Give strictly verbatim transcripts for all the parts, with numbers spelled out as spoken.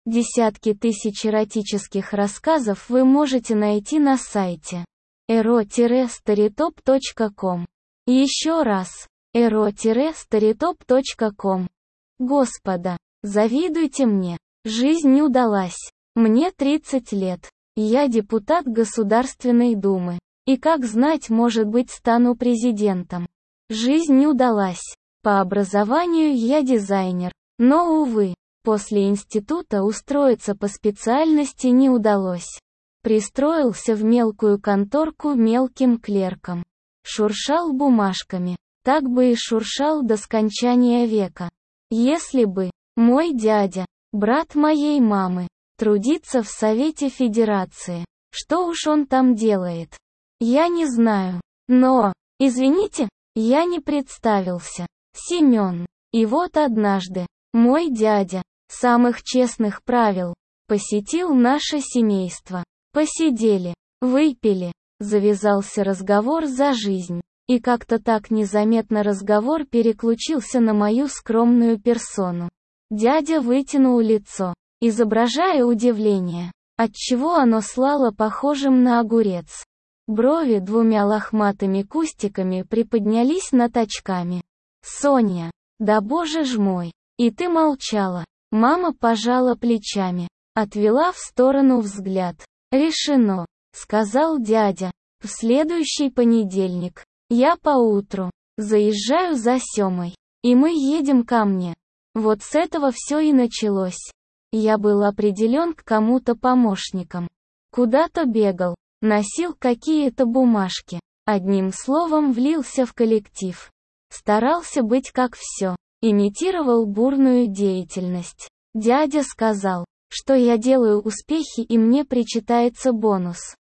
Десятки тысяч эротических рассказов вы можете найти на сайте эро старитоп точка ком. Еще раз, эро старитоп точка ком. Господа, завидуйте мне. Жизнь не удалась. Мне тридцать лет. Я депутат Государственной Думы. И как знать, может быть, стану президентом. Жизнь не удалась. По образованию я дизайнер. Но, увы, после института устроиться по специальности не удалось. Пристроился в мелкую конторку мелким клерком. Шуршал бумажками. Так бы и шуршал до скончания века. Если бы мой дядя, брат моей мамы, трудится в Совете Федерации, что уж он там делает? Я не знаю. Но, извините, я не представился. Семен. И вот однажды, мой дядя, самых честных правил, посетил наше семейство. Посидели, выпили, завязался разговор за жизнь. И как-то так незаметно разговор переключился на мою скромную персону. Дядя вытянул лицо, изображая удивление, отчего оно слало похожим на огурец. Брови двумя лохматыми кустиками приподнялись над очками. «Соня, да боже ж мой, и ты молчала!» Мама пожала плечами, отвела в сторону взгляд. «Решено», — сказал дядя. «В следующий понедельник, я поутру, заезжаю за Семой, и мы едем ко мне». Вот с этого все и началось. Я был определен к кому-то помощником. Куда-то бегал, носил какие-то бумажки. Одним словом, влился в коллектив. Старался быть как все. Имитировал бурную деятельность. Дядя сказал, что я делаю успехи и мне причитается бонус.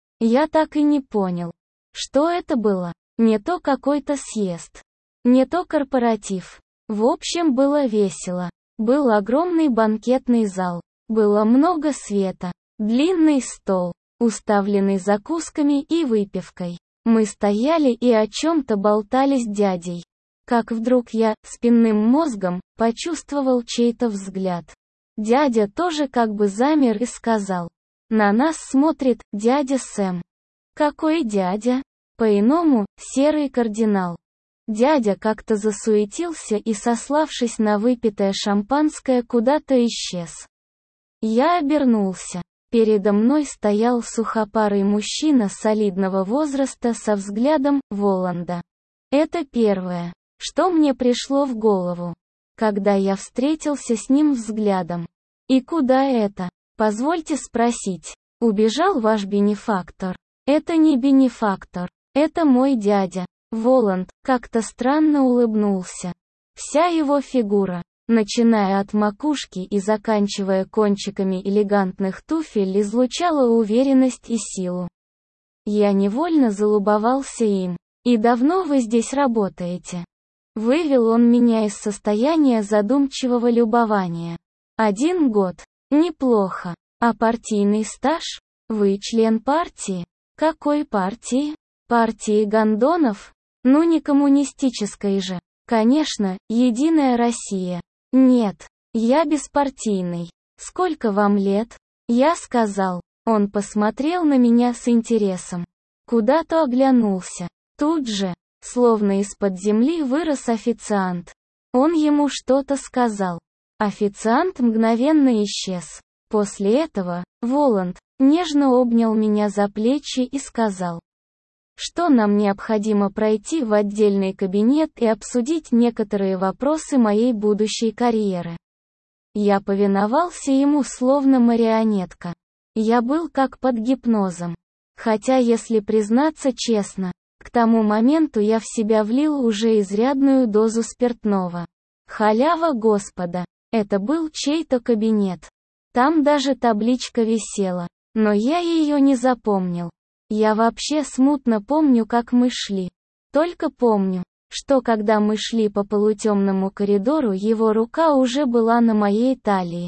Я так и не понял, что это было. Не то какой-то съезд, не то корпоратив. В общем, было весело. Был огромный банкетный зал. Было много света. Длинный стол, уставленный закусками и выпивкой. Мы стояли и о чем-то болтали с дядей. Как вдруг я, спинным мозгом, почувствовал чей-то взгляд. Дядя тоже как бы замер и сказал. На нас смотрит дядя Сэм. Какой дядя? По-иному, серый кардинал. Дядя как-то засуетился и, сославшись на выпитое шампанское, куда-то исчез. Я обернулся. Передо мной стоял сухопарый мужчина солидного возраста со взглядом Воланда. Это первое, что мне пришло в голову, когда я встретился с ним взглядом. И куда это? Позвольте спросить. Убежал ваш бенефактор? Это не бенефактор. Это мой дядя. Воланд как-то странно улыбнулся. Вся его фигура, начиная от макушки и заканчивая кончиками элегантных туфель, излучала уверенность и силу. Я невольно залюбовался им. «И давно вы здесь работаете?» Вывел он меня из состояния задумчивого любования. «Один год. Неплохо. А партийный стаж? Вы член партии? Какой партии? Партии гондонов? Ну не коммунистической же. Конечно, Единая Россия. Нет, я беспартийный. Сколько вам лет?» Я сказал. Он посмотрел на меня с интересом. Куда-то оглянулся. Тут же, словно из-под земли, вырос официант. Он ему что-то сказал. Официант мгновенно исчез. После этого, Воланд нежно обнял меня за плечи и сказал, что нам необходимо пройти в отдельный кабинет и обсудить некоторые вопросы моей будущей карьеры. Я повиновался ему словно марионетка. Я был как под гипнозом. Хотя, если признаться честно, к тому моменту я в себя влил уже изрядную дозу спиртного. Халява Господа. Это был чей-то кабинет. Там даже табличка висела, но я ее не запомнил. Я вообще смутно помню, как мы шли. Только помню, что когда мы шли по полутемному коридору, его рука уже была на моей талии.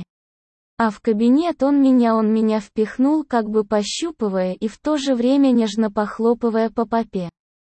А в кабинет он меня он меня впихнул, как бы пощупывая и в то же время нежно похлопывая по попе.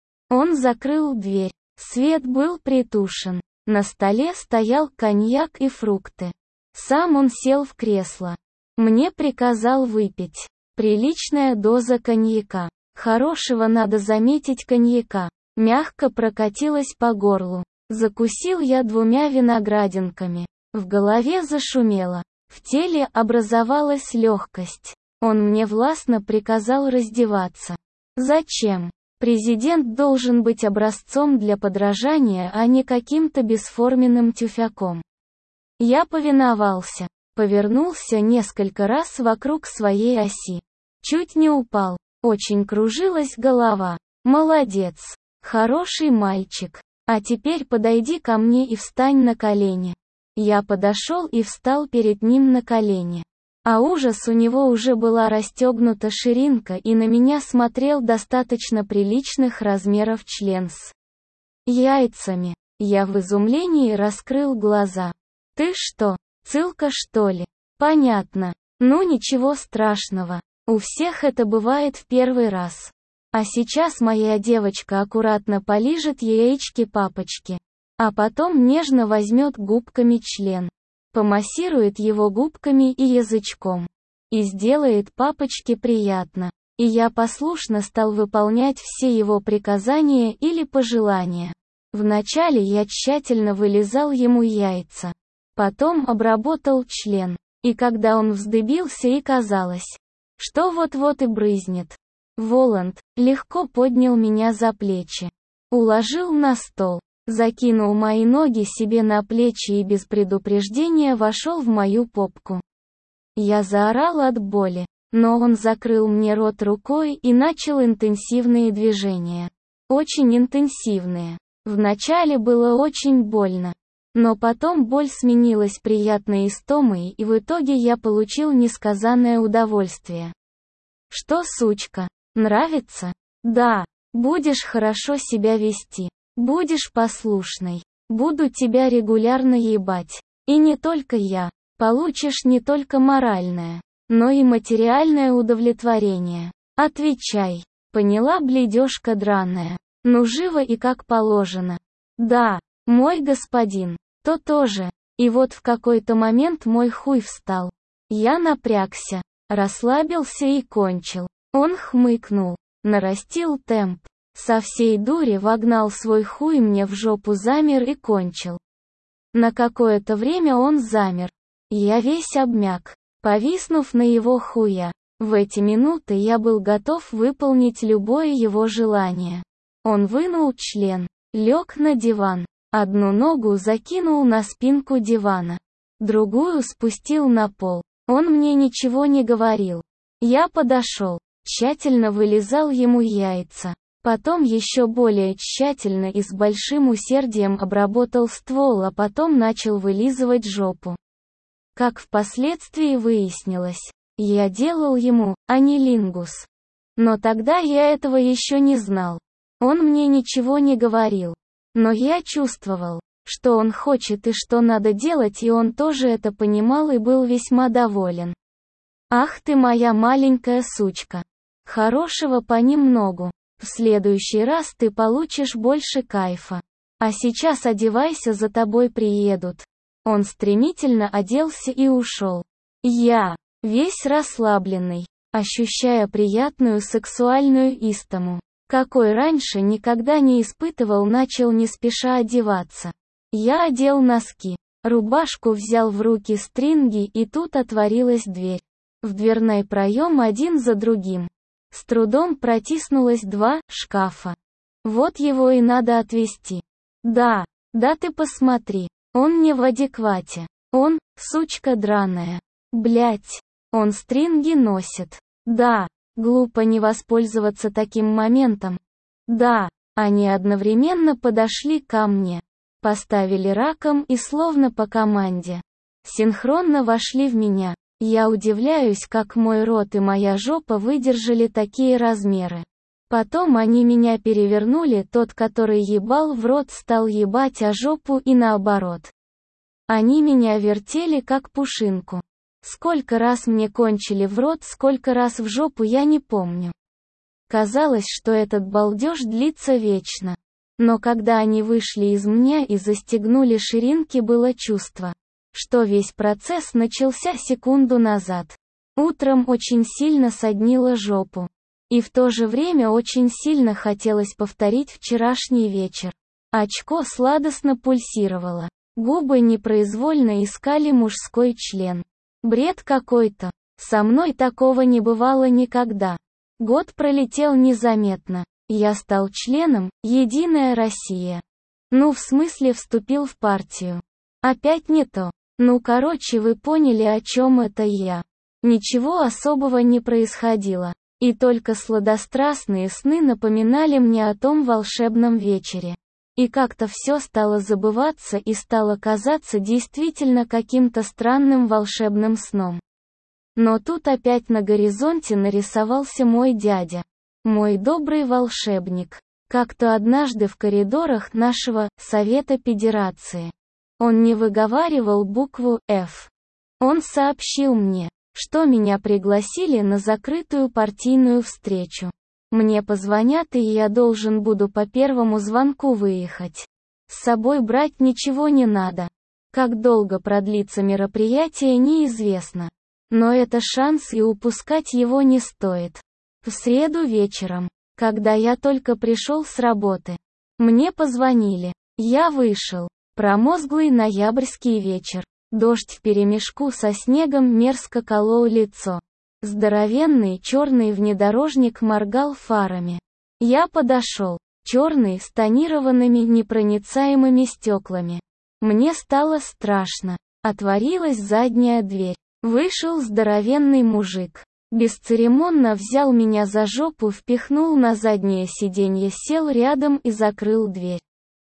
Он закрыл дверь. Свет был притушен. На столе стоял коньяк и фрукты. Сам он сел в кресло. Мне приказал выпить. Приличная доза коньяка. Хорошего, надо заметить, коньяка. Мягко прокатилась по горлу. Закусил я двумя виноградинками. В голове зашумело. В теле образовалась легкость. Он мне властно приказал раздеваться. Зачем? Президент должен быть образцом для подражания, а не каким-то бесформенным тюфяком. Я повиновался. Повернулся несколько раз вокруг своей оси. Чуть не упал. Очень кружилась голова. Молодец. Хороший мальчик. А теперь подойди ко мне и встань на колени. Я подошел и встал перед ним на колени. А ужас, у него уже была расстегнута ширинка, и на меня смотрел достаточно приличных размеров член с яйцами. Я в изумлении раскрыл глаза. Ты что, цылка, что ли? Понятно. Ну ничего страшного. У всех это бывает в первый раз. А сейчас моя девочка аккуратно полижет яички папочки. А потом нежно возьмет губками член. Помассирует его губками и язычком. И сделает папочке приятно. И я послушно стал выполнять все его приказания или пожелания. Вначале я тщательно вылизал ему яйца. Потом обработал член. И когда он вздыбился и казалось, что вот-вот и брызнет, Воланд легко поднял меня за плечи. Уложил на стол. Закинул мои ноги себе на плечи и без предупреждения вошел в мою попку. Я заорал от боли, но он закрыл мне рот рукой и начал интенсивные движения. Очень интенсивные. Вначале было очень больно. Но потом боль сменилась приятной истомой, и в итоге я получил несказанное удовольствие. Что, сучка, нравится? Да. Будешь хорошо себя вести. Будешь послушной. Буду тебя регулярно ебать. И не только я. Получишь не только моральное, но и материальное удовлетворение. Отвечай. Поняла, бледёшка драная? Ну живо и как положено. Да, мой господин. То тоже. И вот в какой-то момент мой хуй встал. Я напрягся, расслабился и кончил. Он хмыкнул, нарастил темп. Со всей дури вогнал свой хуй мне в жопу, замер и кончил. На какое-то время он замер. Я весь обмяк, повиснув на его хуя. В эти минуты я был готов выполнить любое его желание. Он вынул член, лег на диван, одну ногу закинул на спинку дивана, другую спустил на пол. Он мне ничего не говорил. Я подошел, тщательно вылизал ему яйца. Потом еще более тщательно и с большим усердием обработал ствол, а потом начал вылизывать жопу. Как впоследствии выяснилось, я делал ему анилингус. Но тогда я этого еще не знал. Он мне ничего не говорил. Но я чувствовал, что он хочет и что надо делать, и он тоже это понимал и был весьма доволен. Ах ты моя маленькая сучка. Хорошего понемногу. В следующий раз ты получишь больше кайфа. А сейчас одевайся, за тобой приедут. Он стремительно оделся и ушел. Я, весь расслабленный, ощущая приятную сексуальную истому, какой раньше никогда не испытывал, начал не спеша одеваться. Я одел носки, рубашку, взял в руки стринги, и тут отворилась дверь. В дверной проем один за другим. С трудом протиснулось два шкафа. Вот его и надо отвезти. Да, да ты посмотри, он не в адеквате. Он, сучка драная. Блять, он стринги носит. Да, глупо не воспользоваться таким моментом. Да, они одновременно подошли ко мне. Поставили раком и словно по команде. Синхронно вошли в меня. Я удивляюсь, как мой рот и моя жопа выдержали такие размеры. Потом они меня перевернули, тот, который ебал в рот, стал ебать о жопу и наоборот. Они меня вертели как пушинку. Сколько раз мне кончили в рот, сколько раз в жопу, я не помню. Казалось, что этот балдеж длится вечно. Но когда они вышли из меня и застегнули ширинки, было чувство, что весь процесс начался секунду назад. Утром очень сильно соднило жопу. И в то же время очень сильно хотелось повторить вчерашний вечер. Очко сладостно пульсировало. Губы непроизвольно искали мужской член. Бред какой-то. Со мной такого не бывало никогда. Год пролетел незаметно. Я стал членом «Единая Россия». Ну, в смысле, вступил в партию. Опять не то. Ну, короче, вы поняли, о чем это я. Ничего особого не происходило. И только сладострастные сны напоминали мне о том волшебном вечере. И как-то все стало забываться и стало казаться действительно каким-то странным волшебным сном. Но тут опять на горизонте нарисовался мой дядя. Мой добрый волшебник. Как-то однажды в коридорах нашего Совета Федерации. Он не выговаривал букву «Ф». Он сообщил мне, что меня пригласили на закрытую партийную встречу. Мне позвонят, и я должен буду по первому звонку выехать. С собой брать ничего не надо. Как долго продлится мероприятие, неизвестно. Но это шанс, и упускать его не стоит. В среду вечером, когда я только пришел с работы, мне позвонили. Я вышел. Промозглый ноябрьский вечер. Дождь вперемешку со снегом мерзко колол лицо. Здоровенный черный внедорожник моргал фарами. Я подошел. Черный с тонированными непроницаемыми стеклами. Мне стало страшно. Отворилась задняя дверь. Вышел здоровенный мужик. Бесцеремонно взял меня за жопу, впихнул на заднее сиденье, сел рядом и закрыл дверь.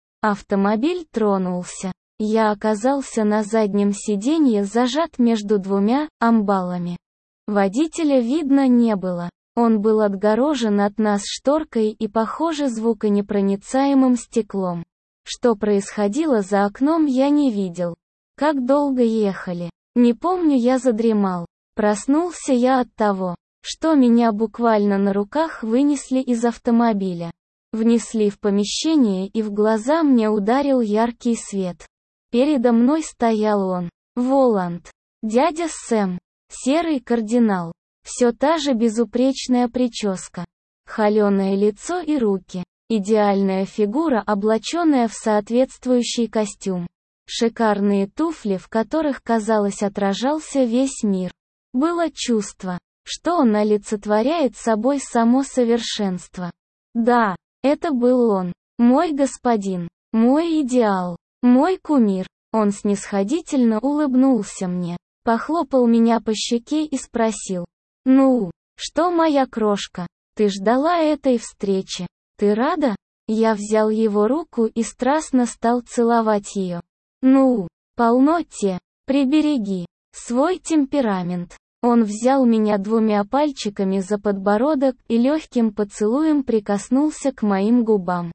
Автомобиль тронулся. Я оказался на заднем сиденье, зажат между двумя амбалами. Водителя видно не было. Он был отгорожен от нас шторкой и, похоже, звуконепроницаемым стеклом. Что происходило за окном, я не видел. Как долго ехали? Не помню, я задремал. Проснулся я от того, что меня буквально на руках вынесли из автомобиля. Внесли в помещение, и в глаза мне ударил яркий свет. Передо мной стоял он, Воланд, дядя Сэм, серый кардинал. Все та же безупречная прическа, холеное лицо и руки, идеальная фигура, облаченная в соответствующий костюм. Шикарные туфли, в которых, казалось, отражался весь мир. Было чувство, что он олицетворяет собой само совершенство. Да, это был он, мой господин, мой идеал, мой кумир. Он снисходительно улыбнулся мне, похлопал меня по щеке и спросил: «Ну, что, моя крошка, ты ждала этой встречи? Ты рада?» Я взял его руку и страстно стал целовать ее. «Ну, полно те, прибереги свой темперамент». Он взял меня двумя пальчиками за подбородок и легким поцелуем прикоснулся к моим губам.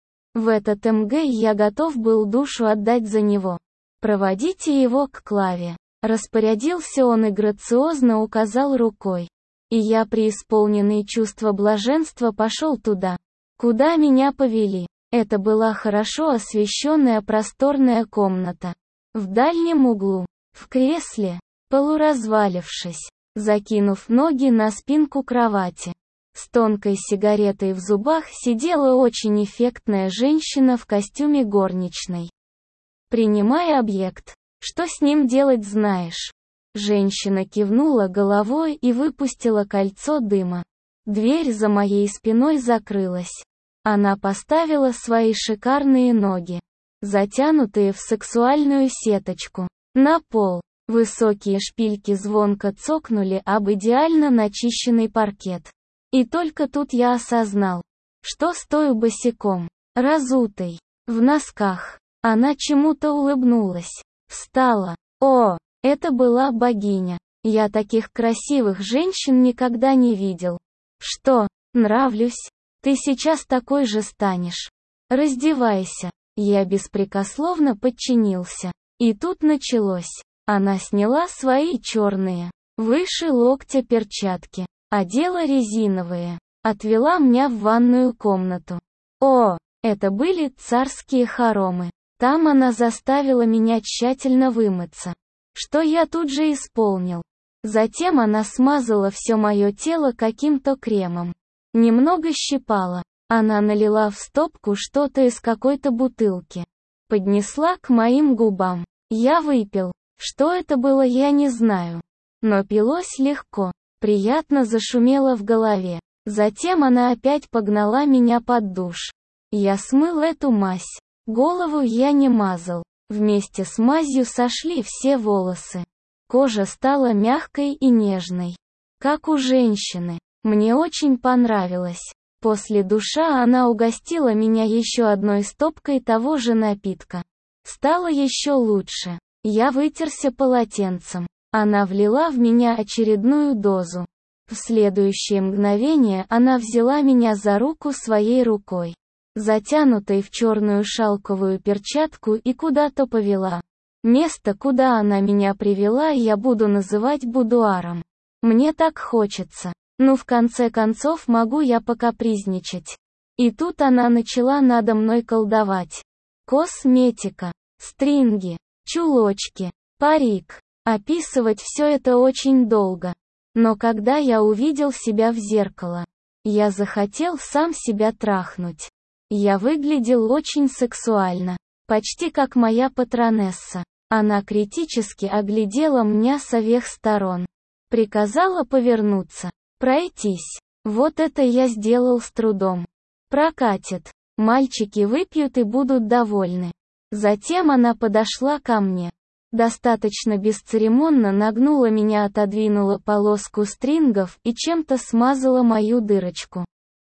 В этот мг я готов был душу отдать за него. «Проводите его к Клаве». Распорядился он и грациозно указал рукой. И я, преисполненный чувства блаженства, пошел туда, куда меня повели. Это была хорошо освещенная просторная комната. В дальнем углу, в кресле, полуразвалившись, закинув ноги на спинку кровати, с тонкой сигаретой в зубах сидела очень эффектная женщина в костюме горничной. «Принимай объект. Что с ним делать, знаешь?» Женщина кивнула головой и выпустила кольцо дыма. Дверь за моей спиной закрылась. Она поставила свои шикарные ноги, затянутые в сексуальную сеточку, на пол. Высокие шпильки звонко цокнули об идеально начищенный паркет. И только тут я осознал, что стою босиком, разутой, в носках. Она чему-то улыбнулась, встала. О, это была богиня. Я таких красивых женщин никогда не видел. Что, нравлюсь? Ты сейчас такой же станешь. Раздевайся. Я беспрекословно подчинился. И тут началось. Она сняла свои черные, выше локтя перчатки, одела резиновые, отвела меня в ванную комнату. О, это были царские хоромы. Там она заставила меня тщательно вымыться, что я тут же исполнил. Затем она смазала все мое тело каким-то кремом. Немного щипала. Она налила в стопку что-то из какой-то бутылки. Поднесла к моим губам. Я выпил. Что это было, я не знаю. Но пилось легко. Приятно зашумело в голове. Затем она опять погнала меня под душ. Я смыл эту мазь. Голову я не мазал. Вместе с мазью сошли все волосы. Кожа стала мягкой и нежной. Как у женщины. Мне очень понравилось. После душа она угостила меня еще одной стопкой того же напитка. Стало еще лучше. Я вытерся полотенцем. Она влила в меня очередную дозу. В следующее мгновение она взяла меня за руку своей рукой, затянутой в черную шелковую перчатку, и куда-то повела. Место, куда она меня привела, я буду называть будуаром. Мне так хочется. Ну, в конце концов, могу я покапризничать. И тут она начала надо мной колдовать. Косметика, стринги, чулочки, парик. Описывать все это очень долго. Но когда я увидел себя в зеркало, я захотел сам себя трахнуть. Я выглядел очень сексуально, почти как моя патронесса. Она критически оглядела меня со всех сторон. Приказала повернуться. Пройтись. Вот это я сделал с трудом. Прокатит. Мальчики выпьют и будут довольны. Затем она подошла ко мне. Достаточно бесцеремонно нагнула меня, отодвинула полоску стрингов и чем-то смазала мою дырочку.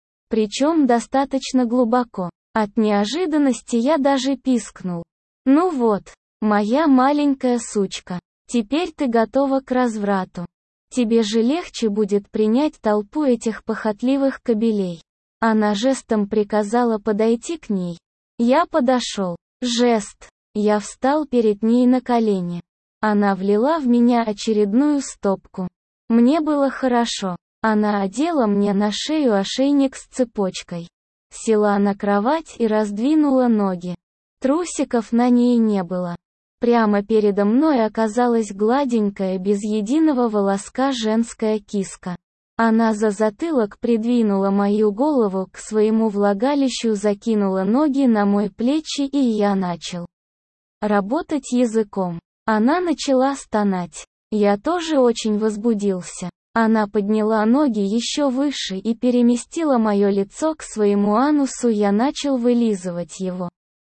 Причем достаточно глубоко. От неожиданности я даже пискнул. Ну вот, моя маленькая сучка. Теперь ты готова к разврату. Тебе же легче будет принять толпу этих похотливых кобелей. Она жестом приказала подойти к ней. Я подошел. Жест. Я встал перед ней на колени. Она влила в меня очередную стопку. Мне было хорошо. Она одела мне на шею ошейник с цепочкой. Села на кровать и раздвинула ноги. Трусиков на ней не было. Прямо передо мной оказалась гладенькая, без единого волоска женская киска. Она за затылок придвинула мою голову к своему влагалищу, закинула ноги на мои плечи, и я начал работать языком. Она начала стонать. Я тоже очень возбудился. Она подняла ноги еще выше и переместила мое лицо к своему анусу, я начал вылизывать его,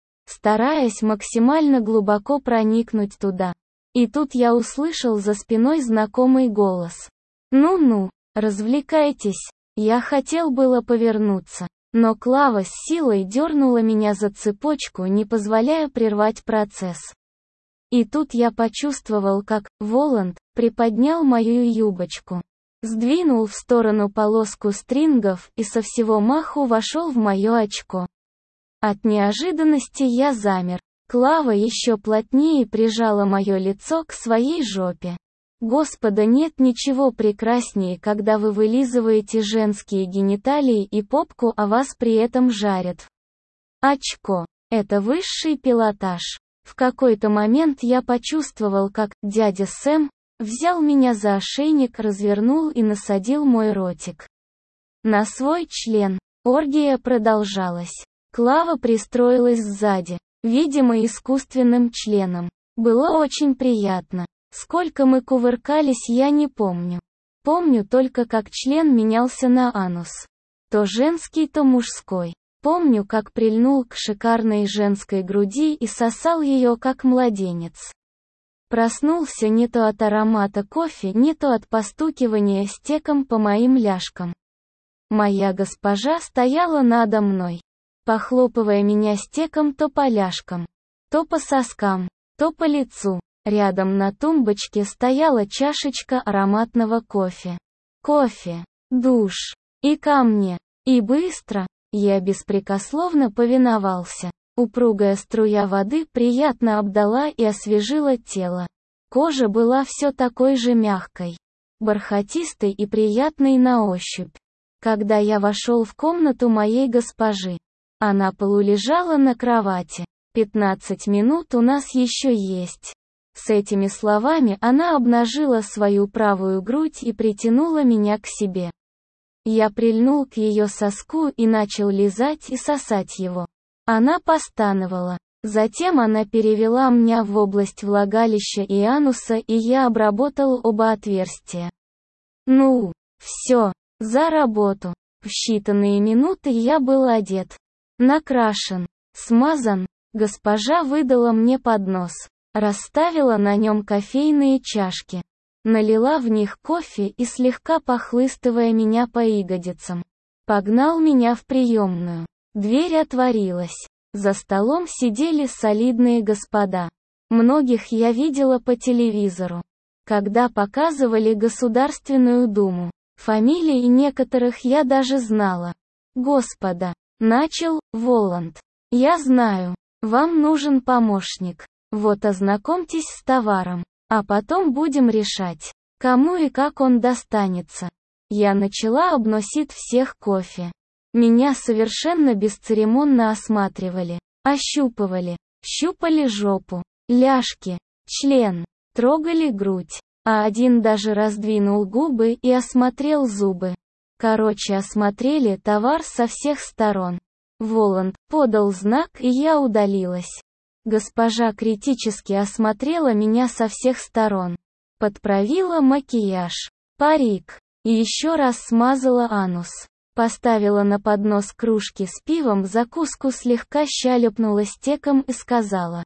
стараясь максимально глубоко проникнуть туда. И тут я услышал за спиной знакомый голос. «Ну-ну, развлекайтесь». Я хотел было повернуться, но Клава с силой дернула меня за цепочку, не позволяя прервать процесс. И тут я почувствовал, как Воланд приподнял мою юбочку, сдвинул в сторону полоску стрингов и со всего маху вошел в мое очко. От неожиданности я замер. Клава еще плотнее прижала мое лицо к своей жопе. Господа, нет ничего прекраснее, когда вы вылизываете женские гениталии и попку, а вас при этом жарят. Очко. Это высший пилотаж. В какой-то момент я почувствовал, как дядя Сэм взял меня за ошейник, развернул и насадил мой ротик на свой член. Оргия продолжалась. Клава пристроилась сзади, видимо, искусственным членом. Было очень приятно. Сколько мы кувыркались, я не помню. Помню только, как член менялся на анус. То женский, то мужской. Помню, как прильнул к шикарной женской груди и сосал ее как младенец. Проснулся не то от аромата кофе, не то от постукивания стеком по моим ляжкам. Моя госпожа стояла надо мной, похлопывая меня стеком то по ляжкам, то по соскам, то по лицу. Рядом на тумбочке стояла чашечка ароматного кофе. Кофе, душ, и ко мне, и быстро. Я беспрекословно повиновался. Упругая струя воды приятно обдала и освежила тело. Кожа была все такой же мягкой, бархатистой и приятной на ощупь. Когда я вошел в комнату моей госпожи, она полулежала на кровати. «Пятнадцать минут у нас еще есть», С этими словами она обнажила свою правую грудь и притянула меня к себе. Я прильнул к ее соску и начал лизать и сосать его. Она постановала. Затем она перевела меня в область влагалища и ануса, и я обработал оба отверстия. Ну, все, за работу. В считанные минуты я был одет, накрашен, смазан. Госпожа выдала мне поднос, расставила на нем кофейные чашки, налила в них кофе и, слегка похлыстывая меня по ягодицам, погнал меня в приемную. Дверь отворилась. За столом сидели солидные господа. Многих я видела по телевизору, когда показывали Государственную Думу. Фамилии некоторых я даже знала. «Господа», — начал Воланд, — «я знаю, вам нужен помощник. Вот ознакомьтесь с товаром, а потом будем решать, кому и как он достанется». Я начала обносить всех кофе. Меня совершенно бесцеремонно осматривали, ощупывали, щупали жопу, ляжки, член, трогали грудь, а один даже раздвинул губы и осмотрел зубы. Короче, осмотрели товар со всех сторон. Воланд подал знак, и я удалилась. Госпожа критически осмотрела меня со всех сторон, подправила макияж, парик, и еще раз смазала анус. Поставила на поднос кружки с пивом, закуску слегка щелепнула стеком и сказала: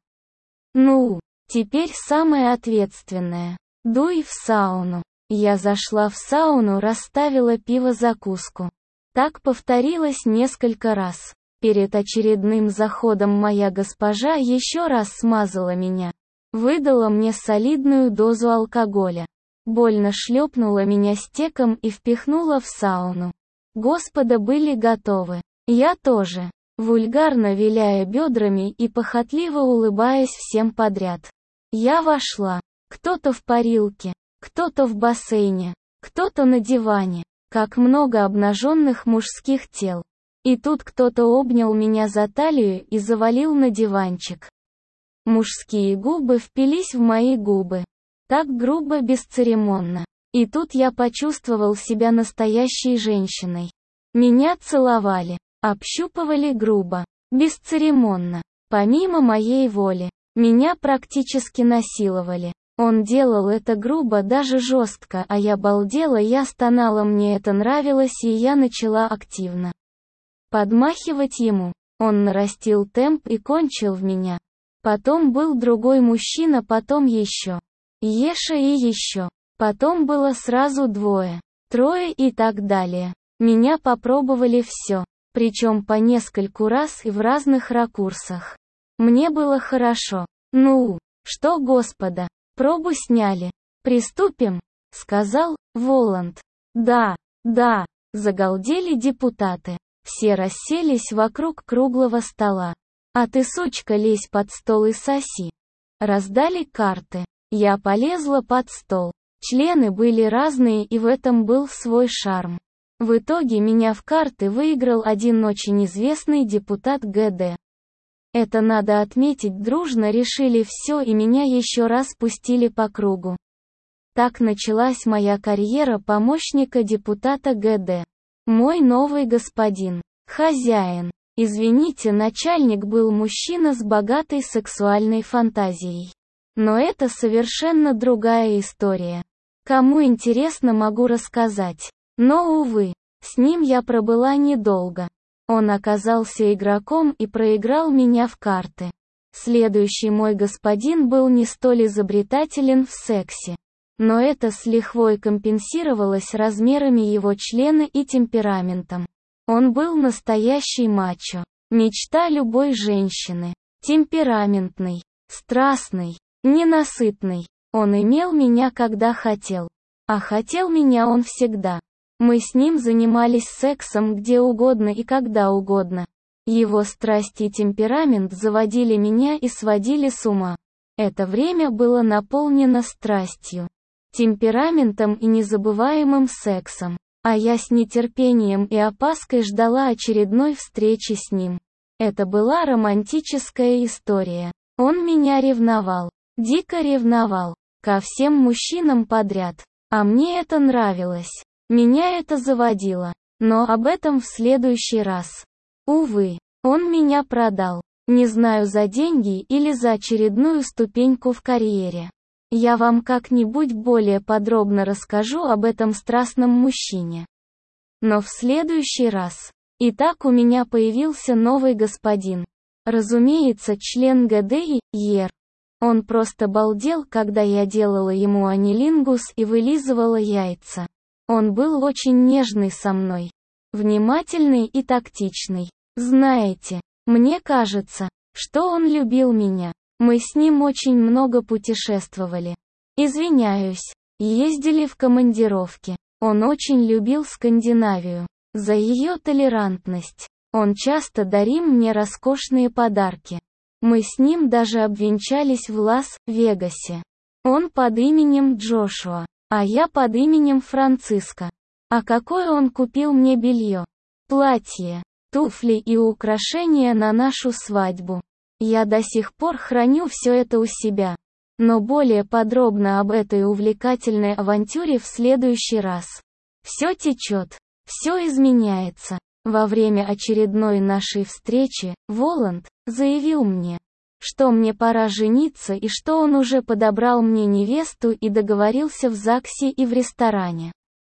«Ну, теперь самое ответственное. Дуй в сауну». Я зашла в сауну, расставила пиво-закуску. Так повторилось несколько раз. Перед очередным заходом моя госпожа еще раз смазала меня. Выдала мне солидную дозу алкоголя. Больно шлепнула меня стеком и впихнула в сауну. Господа были готовы. Я тоже. Вульгарно виляя бедрами и похотливо улыбаясь всем подряд. Я вошла. Кто-то в парилке, кто-то в бассейне, кто-то на диване. Как много обнаженных мужских тел. И тут кто-то обнял меня за талию и завалил на диванчик. Мужские губы впились в мои губы. Так грубо, бесцеремонно. И тут я почувствовал себя настоящей женщиной. Меня целовали, общупывали грубо, бесцеремонно, помимо моей воли. Меня практически насиловали. Он делал это грубо, даже жестко, а я балдела, я стонала, мне это нравилось, и я начала активно подмахивать ему. Он нарастил темп и кончил в меня. Потом был другой мужчина, потом еще. Еша и еще. Потом было сразу двое, трое и так далее. Меня попробовали все, причем по нескольку раз и в разных ракурсах. Мне было хорошо. Ну, что, господа, пробу сняли. Приступим, сказал Воланд. Да, да, загалдели депутаты. Все расселись вокруг круглого стола. А ты, сучка, лезь под стол и соси. Раздали карты. Я полезла под стол. Члены были разные, и в этом был свой шарм. В итоге меня в карты выиграл один очень известный депутат ГД. Это надо отметить, дружно решили все, и меня еще раз пустили по кругу. Так началась моя карьера помощника депутата ГД. Мой новый господин, хозяин. Извините, начальник был мужчина с богатой сексуальной фантазией. Но это совершенно другая история. Кому интересно, могу рассказать. Но, увы, с ним я пробыла недолго. Он оказался игроком и проиграл меня в карты. Следующий мой господин был не столь изобретателен в сексе. Но это с лихвой компенсировалось размерами его члена и темпераментом. Он был настоящий мачо. Мечта любой женщины. Темпераментный, страстный, ненасытный. Он имел меня когда хотел. А хотел меня он всегда. Мы с ним занимались сексом где угодно и когда угодно. Его страсть и темперамент заводили меня и сводили с ума. Это время было наполнено страстью, темпераментом и незабываемым сексом. А я с нетерпением и опаской ждала очередной встречи с ним. Это была романтическая история. Он меня ревновал. Дико ревновал. Ко всем мужчинам подряд. А мне это нравилось. Меня это заводило. Но об этом в следующий раз. Увы, он меня продал. Не знаю, за деньги или за очередную ступеньку в карьере. Я вам как-нибудь более подробно расскажу об этом страстном мужчине. Но в следующий раз. Итак, у меня появился новый господин. Разумеется, член ГДР. Он просто балдел, когда я делала ему анилингус и вылизывала яйца. Он был очень нежный со мной. Внимательный и тактичный. Знаете, мне кажется, что он любил меня. Мы с ним очень много путешествовали. Извиняюсь, ездили в командировки. Он очень любил Скандинавию. За ее толерантность. Он часто дарил мне роскошные подарки. Мы с ним даже обвенчались в Лас-Вегасе. Он под именем Джошуа, а я под именем Франциско. А какое он купил мне белье, платье, туфли и украшения на нашу свадьбу. Я до сих пор храню все это у себя. Но более подробно об этой увлекательной авантюре в следующий раз. Все течет, все изменяется. Во время очередной нашей встречи, Воланд заявил мне, что мне пора жениться и что он уже подобрал мне невесту и договорился в ЗАГСе и в ресторане.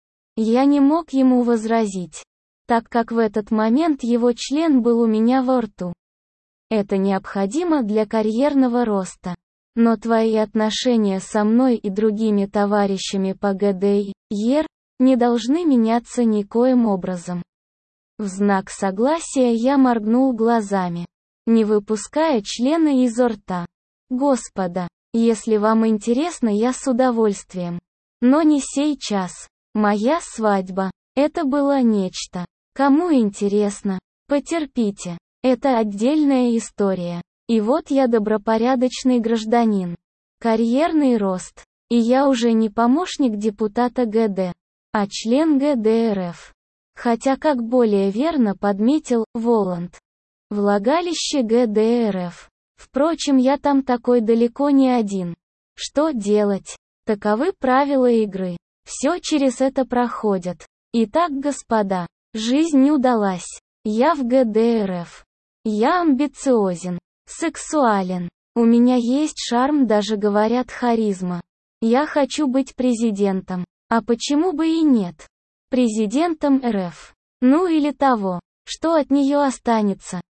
Я не мог ему возразить, так как в этот момент его член был у меня во рту. Это необходимо для карьерного роста. Но твои отношения со мной и другими товарищами по ГДР не должны меняться никоим образом. В знак согласия я моргнул глазами, не выпуская члена изо рта. Господа, если вам интересно, я с удовольствием. Но не сейчас. Моя свадьба. Это было нечто. Кому интересно? Потерпите. Это отдельная история. И вот я добропорядочный гражданин. Карьерный рост. И я уже не помощник депутата ГД, а член ГДРФ. Хотя, как более верно подметил Воланд, влагалище ГДРФ. Впрочем, я там такой далеко не один. Что делать? Таковы правила игры. Все через это проходят. Итак, господа, жизнь удалась. Я в ГДРФ. Я амбициозен, сексуален. У меня есть шарм, даже говорят харизма. Я хочу быть президентом. А почему бы и нет? Президентом РФ. Ну или того, что от нее останется.